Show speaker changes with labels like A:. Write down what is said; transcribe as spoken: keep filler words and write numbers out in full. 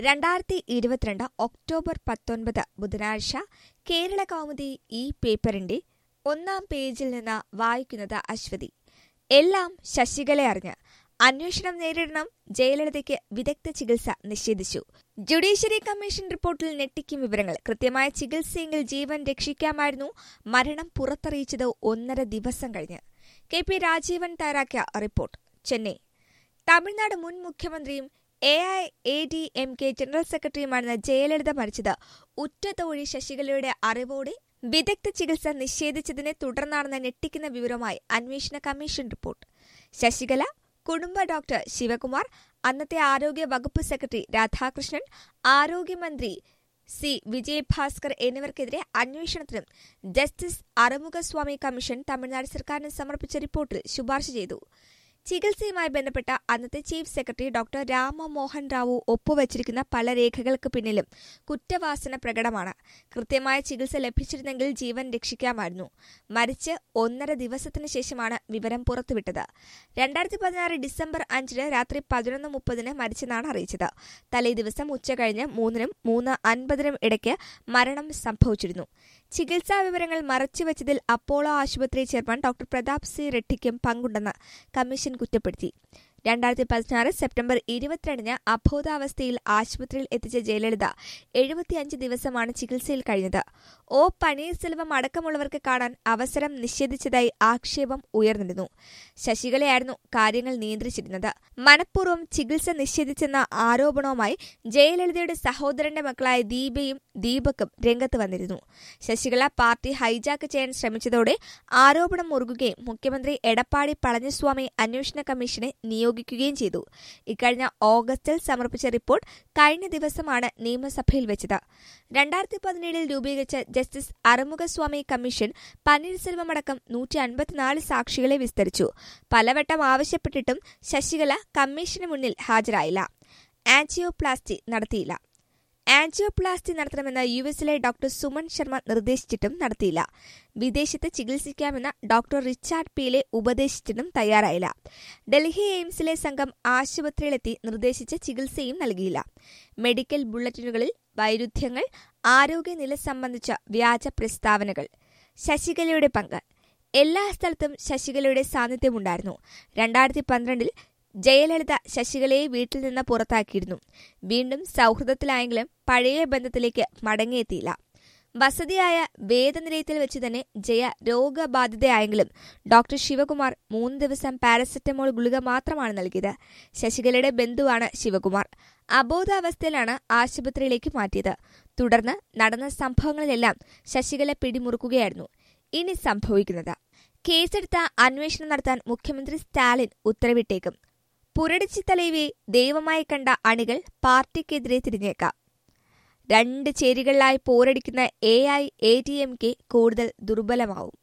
A: രണ്ടായിരത്തി ഇരുപത്തിരണ്ട് ഒക്ടോബർ പത്തൊൻപത് ബുധനാഴ്ച കേരള കൗമുദി ഈ പേപ്പറിന്റെ ഒന്നാം പേജിൽ നിന്ന് വായിക്കുന്നത് അശ്വതി. എല്ലാം ശശികല അറിഞ്ഞ് അന്വേഷണം നേരിടണം, ജയലളിതയ്ക്ക് വിദഗ്ധ ചികിത്സ നിഷേധിച്ചു. ജുഡീഷ്യറി കമ്മീഷൻ റിപ്പോർട്ടിൽ ഞെട്ടിക്കും വിവരങ്ങൾ. കൃത്യമായ ചികിത്സയെങ്കിൽ ജീവൻ രക്ഷിക്കാമായിരുന്നു. മരണം പുറത്തറിയിച്ചത് ഒന്നര ദിവസം കഴിഞ്ഞ്. കെ പി രാജീവൻ തയ്യാറാക്കിയ റിപ്പോർട്ട്. ചെന്നൈ. തമിഴ്നാട് മുൻ മുഖ്യമന്ത്രിയും A I A D M K general സെക്രട്ടറിയുമായിരുന്ന ജയലളിത മരിച്ചത് ഉറ്റതോഴി ശശികലയുടെ അറിവോടെ വിദഗ്ധ ചികിത്സ നിഷേധിച്ചതിനെ തുടർന്നാണെന്ന് ഞെട്ടിക്കുന്ന വിവരമായി അന്വേഷണ കമ്മീഷൻ റിപ്പോർട്ട്. ശശികല, കുടുംബ ഡോക്ടർ ശിവകുമാർ, അന്നത്തെ ആരോഗ്യ വകുപ്പ് സെക്രട്ടറി രാധാകൃഷ്ണൻ, ആരോഗ്യമന്ത്രി സി വിജയഭാസ്കർ എന്നിവർക്കെതിരെ അന്വേഷണത്തിനും ജസ്റ്റിസ് അറുമുഖസ്വാമി കമ്മീഷൻ തമിഴ്നാട് സർക്കാരിന് സമർപ്പിച്ച റിപ്പോർട്ടിൽ ശുപാർശ ചെയ്തു. ചികിത്സയുമായി ബന്ധപ്പെട്ട അന്നത്തെ chief secretary doctor Ramamohan Rao ഒപ്പുവച്ചിരിക്കുന്ന പല രേഖകൾക്ക് പിന്നിലും കുറ്റവാസന പ്രകടമാണ്. കൃത്യമായ ചികിത്സ ലഭിച്ചിരുന്നെങ്കിൽ ജീവൻ രക്ഷിക്കാമായിരുന്നു. മരിച്ച് ഒന്നര ദിവസത്തിനു ശേഷമാണ് വിവരം പുറത്തുവിട്ടത്. രണ്ടായിരത്തി പതിനാറ് ഡിസംബർ അഞ്ചിന് രാത്രി പതിനൊന്ന് മുപ്പതിന് മരിച്ചെന്നാണ് അറിയിച്ചത്. തലേ ദിവസം ഉച്ചകഴിഞ്ഞ് മൂന്നിനും മൂന്ന് അൻപതിനും ഇടയ്ക്ക് മരണം സംഭവിച്ചിരുന്നു. ചികിത്സാ വിവരങ്ങൾ മറച്ചുവെച്ചതിൽ അപ്പോളോ ആശുപത്രി ചെയർമാൻ ഡോക്ടർ പ്രതാപ് സി റെഡ്ഡിക്കും പങ്കുണ്ടെന്ന് കമ്മീഷൻ കുറ്റപ്പെടുത്തി. രണ്ടായിരത്തി പതിനാറ് സെപ്റ്റംബർ ഇരുപത്തിരണ്ടിന് അബോധാവസ്ഥയിൽ ആശുപത്രിയിൽ എത്തിച്ച ജയലളിത എഴുപത്തിയഞ്ച് ദിവസമാണ് ചികിത്സയിൽ കഴിഞ്ഞത്. ഒ പനീർസെൽവം അടക്കമുള്ളവർക്ക് കാണാൻ അവസരം നിഷേധിച്ചതായി ആക്ഷേപം ഉയർന്നിരുന്നു. ശശികലയായിരുന്നു കാര്യങ്ങൾ നിയന്ത്രിച്ചിരുന്നത്. മനഃപൂർവ്വം ചികിത്സ നിഷേധിച്ചെന്ന ആരോപണവുമായി ജയലളിതയുടെ സഹോദരന്റെ മക്കളായ ദീപയും ദീപക്കും രംഗത്ത് വന്നിരുന്നു. ശശികല പാർട്ടി ഹൈജാക്ക് ചെയ്യാൻ ശ്രമിച്ചതോടെ ആരോപണം മുറുകുകയും മുഖ്യമന്ത്രി എടപ്പാടി പളനിസ്വാമി അന്വേഷണ കമ്മീഷനെ നിയോഗിക്കുകയും ചെയ്തു. ഇക്കഴിഞ്ഞ ഓഗസ്റ്റിൽ സമർപ്പിച്ച റിപ്പോർട്ട് കഴിഞ്ഞ ദിവസമാണ് നിയമസഭയിൽ വെച്ചത്. രണ്ടായിരത്തി പതിനേഴിൽ രൂപീകരിച്ച ജസ്റ്റിസ് അറുമുഖസ്വാമി കമ്മീഷൻ പനീർസെൽവമടക്കം നൂറ്റി അൻപത്തിനാല് സാക്ഷികളെ വിസ്തരിച്ചു. പലവട്ടം ആവശ്യപ്പെട്ടിട്ടും ശശികല കമ്മീഷന് മുന്നിൽ ഹാജരായില്ല. ആൻജിയോപ്ലാസ്റ്റി നടത്തിയില്ല. ആൻജിയോപ്ലാസ്റ്റി നടത്തണമെന്ന് യു എസിലെ ഡോക്ടർ സുമൻ ശർമ്മ നിർദ്ദേശിച്ചിട്ടും നടത്തിയില്ല. വിദേശത്ത് ചികിത്സിക്കാമെന്ന് ഡോക്ടർ റിച്ചാർഡ് പീലെ ഉപദേശിച്ചിട്ടും തയ്യാറായില്ല. ഡൽഹി എയിംസിലെ സംഘം ആശുപത്രിയിലെത്തി നിർദ്ദേശിച്ച ചികിത്സയും നൽകിയില്ല. മെഡിക്കൽ ബുള്ളറ്റിനുകളിൽ വൈരുദ്ധ്യങ്ങൾ, ആരോഗ്യനില സംബന്ധിച്ച വ്യാജ പ്രസ്താവനകൾ. ശശികലയുടെ പങ്ക്. എല്ലാ സ്ഥലത്തും ശശികലയുടെ സാന്നിധ്യമുണ്ടായിരുന്നു. രണ്ടായിരത്തി പന്ത്രണ്ടിൽ ജയലളിത ശശികലയെ വീട്ടിൽ നിന്ന് പുറത്താക്കിയിരുന്നു. വീണ്ടും സൗഹൃദത്തിലായെങ്കിലും പഴയ ബന്ധത്തിലേക്ക് മടങ്ങിയെത്തിയില്ല. വസതിയായ വേദനിലയത്തിൽ വെച്ച് തന്നെ ജയ രോഗബാധിതയായെങ്കിലും ഡോക്ടർ ശിവകുമാർ മൂന്ന് ദിവസം പാരസെറ്റമോൾ ഗുളിക മാത്രമാണ് നൽകിയത്. ശശികലയുടെ ബന്ധുവാണ് ശിവകുമാർ. അബോധാവസ്ഥയിലാണ് ആശുപത്രിയിലേക്ക് മാറ്റിയത്. തുടർന്ന് നടന്ന സംഭവങ്ങളിലെല്ലാം ശശികല പിടിമുറുക്കുകയായിരുന്നു. ഇനി സംഭവിക്കുന്നത്: കേസെടുത്ത അന്വേഷണം നടത്താൻ മുഖ്യമന്ത്രി സ്റ്റാലിൻ ഉത്തരവിട്ടേക്കും. പുരടിച്ചി തലൈവിയെ ദൈവമായി കണ്ട അണികൾ പാർട്ടിക്കെതിരെ തിരിഞ്ഞേക്കാം. രണ്ട് ചേരികളിലായി പോരടിക്കുന്ന A I A D M K കൂടുതൽ ദുർബലമാവും.